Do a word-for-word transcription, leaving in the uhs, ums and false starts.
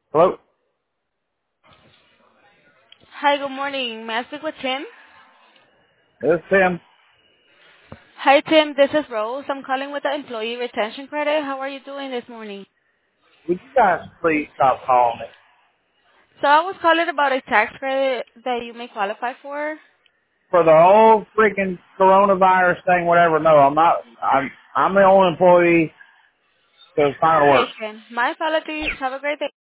Hello? Hi, good morning. May I speak with Tim? This is Tim. Hi, Tim. This is Rose. I'm calling with the Employee Retention Credit. How are you doing this morning? Would you guys please stop calling me? So I was calling about a tax credit that you may qualify for. For the whole freaking coronavirus thing, whatever, no, I'm not, I'm, I'm the only employee, so it's not gonna work. Okay, Tim. My apologies. Have a great day.